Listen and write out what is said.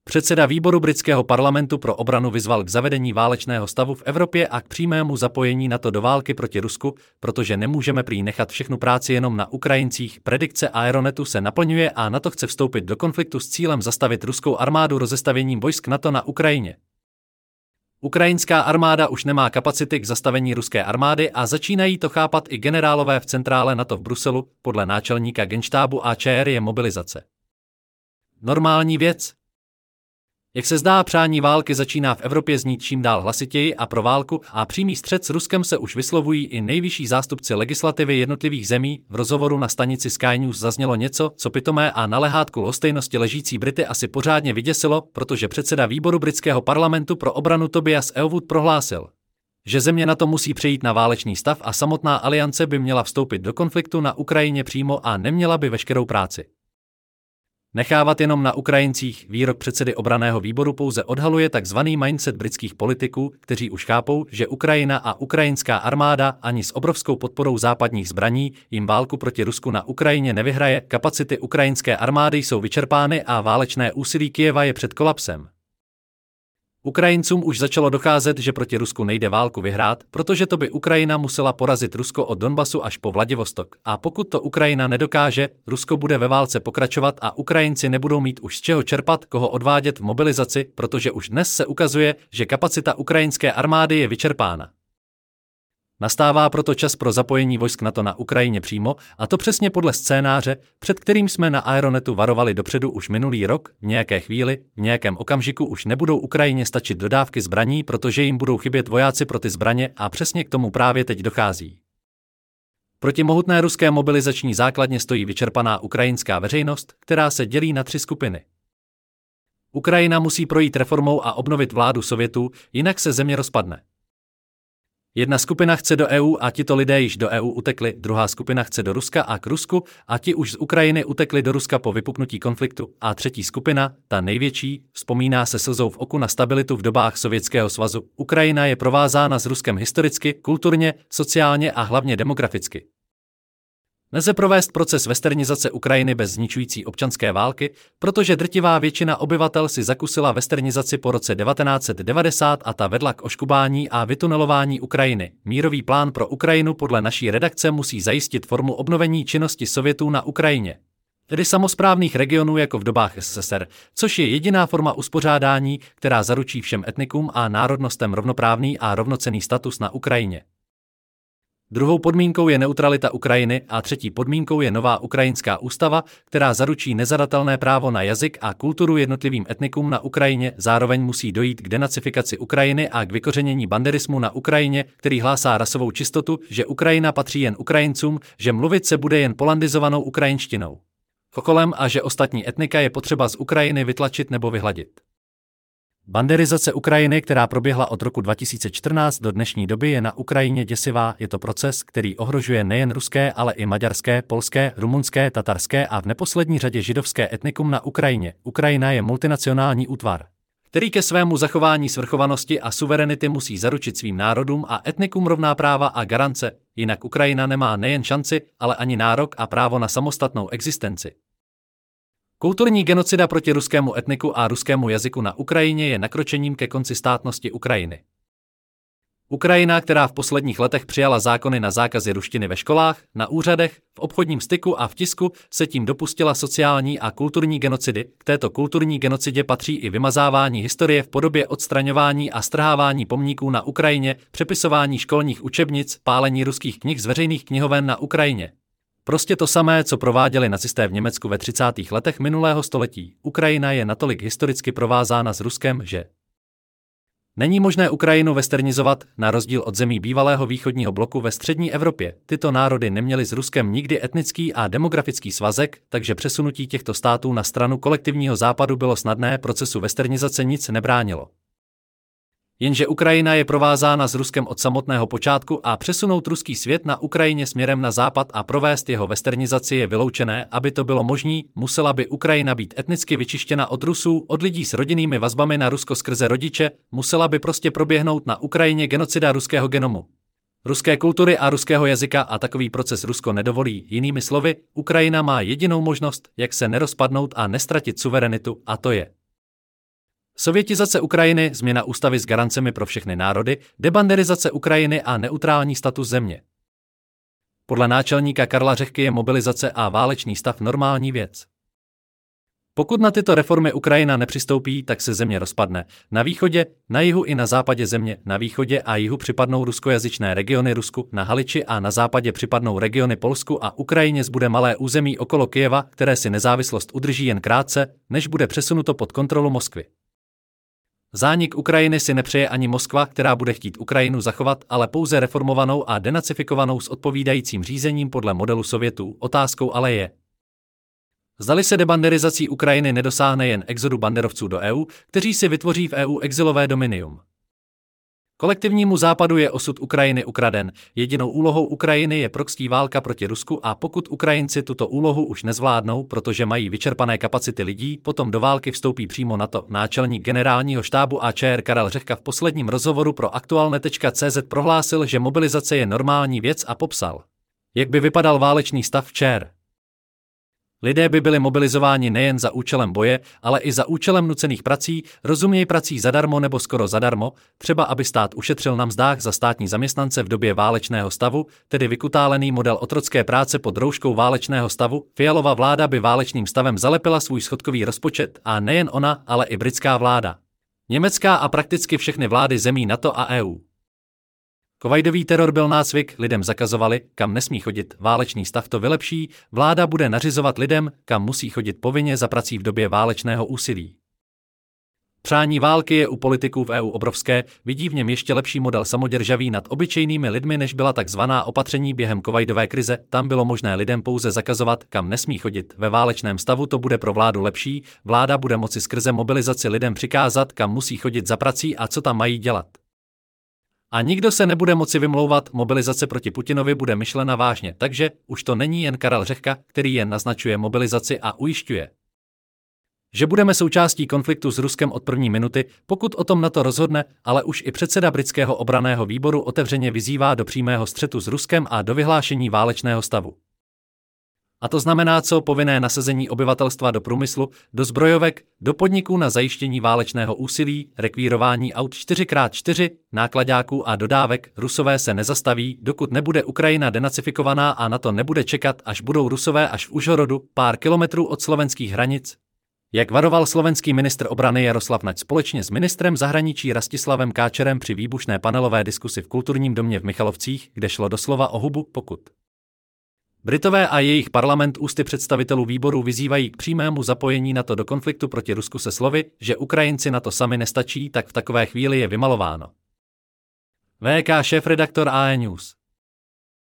Předseda výboru britského parlamentu pro obranu vyzval k zavedení válečného stavu v Evropě a k přímému zapojení NATO do války proti Rusku, protože nemůžeme prý nechat všechnu práci jenom na Ukrajincích. Predikce Aeronetu se naplňuje a NATO chce vstoupit do konfliktu s cílem zastavit ruskou armádu rozestavěním vojsk NATO na Ukrajině. Ukrajinská armáda už nemá kapacity k zastavení ruské armády a začínají to chápat i generálové v centrále NATO v Bruselu. Podle náčelníka Genštábu AČR je mobilizace normální věc. Jak se zdá, přání války začíná v Evropě znít čím dál hlasitěji a pro válku a přímý střet s Ruskem se už vyslovují i nejvyšší zástupci legislativy jednotlivých zemí. V rozhovoru na stanici Sky News zaznělo něco, co pitomé a na lehátku lhostejnosti ležící Brity asi pořádně vyděsilo, protože předseda výboru britského parlamentu pro obranu Tobias Ellwood prohlásil, že země NATO musí přejít na válečný stav a samotná aliance by měla vstoupit do konfliktu na Ukrajině přímo a neměla by veškerou práci nechávat jenom na Ukrajincích. Výrok předsedy obranného výboru pouze odhaluje takzvaný mindset britských politiků, kteří už chápou, že Ukrajina a ukrajinská armáda ani s obrovskou podporou západních zbraní jim válku proti Rusku na Ukrajině nevyhraje. Kapacity ukrajinské armády jsou vyčerpány a válečné úsilí Kyjeva je před kolapsem. Ukrajincům už začalo docházet, že proti Rusku nejde válku vyhrát, protože to by Ukrajina musela porazit Rusko od Donbasu až po Vladivostok. A pokud to Ukrajina nedokáže, Rusko bude ve válce pokračovat a Ukrajinci nebudou mít už z čeho čerpat, koho odvádět v mobilizaci, protože už dnes se ukazuje, že kapacita ukrajinské armády je vyčerpána. Nastává proto čas pro zapojení vojsk NATO na Ukrajině přímo, a to přesně podle scénáře, před kterým jsme na Aeronetu varovali dopředu už minulý rok. V nějaké chvíli, v nějakém okamžiku už nebudou Ukrajině stačit dodávky zbraní, protože jim budou chybět vojáci pro ty zbraně a přesně k tomu právě teď dochází. Proti mohutné ruské mobilizační základně stojí vyčerpaná ukrajinská veřejnost, která se dělí na 3 skupiny. Ukrajina musí projít reformou a obnovit vládu Sovětů, jinak se země rozpadne. Jedna skupina chce do EU a tito lidé již do EU utekli, druhá skupina chce do Ruska a k Rusku a ti už z Ukrajiny utekli do Ruska po vypuknutí konfliktu a třetí skupina, ta největší, vzpomíná se slzou v oku na stabilitu v dobách Sovětského svazu. Ukrajina je provázána s Ruskem historicky, kulturně, sociálně a hlavně demograficky. Nelze provést proces westernizace Ukrajiny bez zničující občanské války, protože drtivá většina obyvatel si zakusila westernizaci po roce 1990 a ta vedla k oškubání a vytunelování Ukrajiny. Mírový plán pro Ukrajinu podle naší redakce musí zajistit formu obnovení činnosti Sovětů na Ukrajině, tedy samosprávných regionů jako v dobách SSSR, což je jediná forma uspořádání, která zaručí všem etnikům a národnostem rovnoprávný a rovnocenný status na Ukrajině. Druhou podmínkou je neutralita Ukrajiny a třetí podmínkou je nová ukrajinská ústava, která zaručí nezadatelné právo na jazyk a kulturu jednotlivým etnikům na Ukrajině. Zároveň musí dojít k denacifikaci Ukrajiny a k vykořenění banderismu na Ukrajině, který hlásá rasovou čistotu, že Ukrajina patří jen Ukrajincům, že mluvit se bude jen polandizovanou ukrajinštinou okolem a že ostatní etnika je potřeba z Ukrajiny vytlačit nebo vyhladit. Banderizace Ukrajiny, která proběhla od roku 2014 do dnešní doby, je na Ukrajině děsivá. Je to proces, který ohrožuje nejen ruské, ale i maďarské, polské, rumunské, tatarské a v neposlední řadě židovské etnikum na Ukrajině. Ukrajina je multinacionální útvar, který ke svému zachování svrchovanosti a suverenity musí zaručit svým národům a etnikům rovná práva a garance, jinak Ukrajina nemá nejen šanci, ale ani nárok a právo na samostatnou existenci. Kulturní genocida proti ruskému etniku a ruskému jazyku na Ukrajině je nakročením ke konci státnosti Ukrajiny. Ukrajina, která v posledních letech přijala zákony na zákazy ruštiny ve školách, na úřadech, v obchodním styku a v tisku, se tím dopustila sociální a kulturní genocidy. K této kulturní genocidě patří i vymazávání historie v podobě odstraňování a strhávání pomníků na Ukrajině, přepisování školních učebnic, pálení ruských knih z veřejných knihoven na Ukrajině. Prostě to samé, co prováděli nacisté v Německu ve 30. letech minulého století. Ukrajina je natolik historicky provázána s Ruskem, že není možné Ukrajinu westernizovat, na rozdíl od zemí bývalého východního bloku ve střední Evropě. Tyto národy neměly s Ruskem nikdy etnický a demografický svazek, takže přesunutí těchto států na stranu kolektivního západu bylo snadné, procesu westernizace nic nebránilo. Jenže Ukrajina je provázána s Ruskem od samotného počátku a přesunout ruský svět na Ukrajině směrem na západ a provést jeho westernizaci je vyloučené. Aby to bylo možné, musela by Ukrajina být etnicky vyčištěna od Rusů, od lidí s rodinnými vazbami na Rusko skrze rodiče, musela by prostě proběhnout na Ukrajině genocida ruského genomu, ruské kultury a ruského jazyka a takový proces Rusko nedovolí. Jinými slovy, Ukrajina má jedinou možnost, jak se nerozpadnout a nestratit suverenitu, a to je Sovětizace Ukrajiny, změna ústavy s garancemi pro všechny národy, debanderizace Ukrajiny a neutrální status země. Podle náčelníka Karla Řehky je mobilizace a válečný stav normální věc. Pokud na tyto reformy Ukrajina nepřistoupí, tak se země rozpadne. Na východě, na jihu i na západě země, na východě a jihu připadnou ruskojazyčné regiony Rusku, na Haliči a na západě připadnou regiony Polsku a Ukrajině zbude malé území okolo Kyjeva, které si nezávislost udrží jen krátce, než bude přesunuto pod kontrolu Moskvy. Zánik Ukrajiny si nepřeje ani Moskva, která bude chtít Ukrajinu zachovat, ale pouze reformovanou a denacifikovanou s odpovídajícím řízením podle modelu Sovětů. Otázkou ale je, zdali se debanderizací Ukrajiny nedosáhne jen exodu banderovců do EU, kteří si vytvoří v EU exilové dominium. Kolektivnímu západu je osud Ukrajiny ukraden, jedinou úlohou Ukrajiny je proxy válka proti Rusku a pokud Ukrajinci tuto úlohu už nezvládnou, protože mají vyčerpané kapacity lidí, potom do války vstoupí přímo NATO. Náčelník generálního štábu AČR Karel Řehka v posledním rozhovoru pro aktualne.cz prohlásil, že mobilizace je normální věc a popsal, jak by vypadal válečný stav v ČR. Lidé by byli mobilizováni nejen za účelem boje, ale i za účelem nucených prací, rozuměj prací zadarmo nebo skoro zadarmo, třeba aby stát ušetřil na mzdách za státní zaměstnance v době válečného stavu, tedy vykutálený model otrocké práce pod rouškou válečného stavu. Fialova vláda by válečným stavem zalepila svůj schodkový rozpočet a nejen ona, ale i britská vláda, německá a prakticky všechny vlády zemí NATO a EU. Covidový teror byl nácvik, lidem zakazovali, kam nesmí chodit, válečný stav to vylepší, vláda bude nařizovat lidem, kam musí chodit povinně za prací v době válečného úsilí. Přání války je u politiků v EU obrovské, vidí v něm ještě lepší model samoděržaví nad obyčejnými lidmi, než byla takzvaná opatření během covidové krize, tam bylo možné lidem pouze zakazovat, kam nesmí chodit, ve válečném stavu to bude pro vládu lepší, vláda bude moci skrze mobilizaci lidem přikázat, kam musí chodit za prací a co tam mají dělat. A nikdo se nebude moci vymlouvat, mobilizace proti Putinovi bude myšlena vážně, takže už to není jen Karel Řehka, který jen naznačuje mobilizaci a ujišťuje, že budeme součástí konfliktu s Ruskem od první minuty, pokud o tom NATO rozhodne, ale už i předseda britského obranného výboru otevřeně vyzývá do přímého střetu s Ruskem a do vyhlášení válečného stavu. A to znamená co povinné nasazení obyvatelstva do průmyslu, do zbrojovek, do podniků na zajištění válečného úsilí, rekvírování aut 4x4, nákladáků a dodávek. Rusové se nezastaví, dokud nebude Ukrajina denacifikovaná a na to nebude čekat, až budou Rusové až v Užhorodu, pár kilometrů od slovenských hranic. Jak varoval slovenský ministr obrany Jaroslav Naď společně s ministrem zahraničí Rastislavem Káčerem při výbušné panelové diskusi v Kulturním domě v Michalovcích, kde šlo doslova o hubu, pokud Britové a jejich parlament ústy představitelů výboru vyzývají k přímému zapojení NATO do konfliktu proti Rusku se slovy, že Ukrajinci na to sami nestačí, tak v takové chvíli je vymalováno. VK šéfredaktor AE News.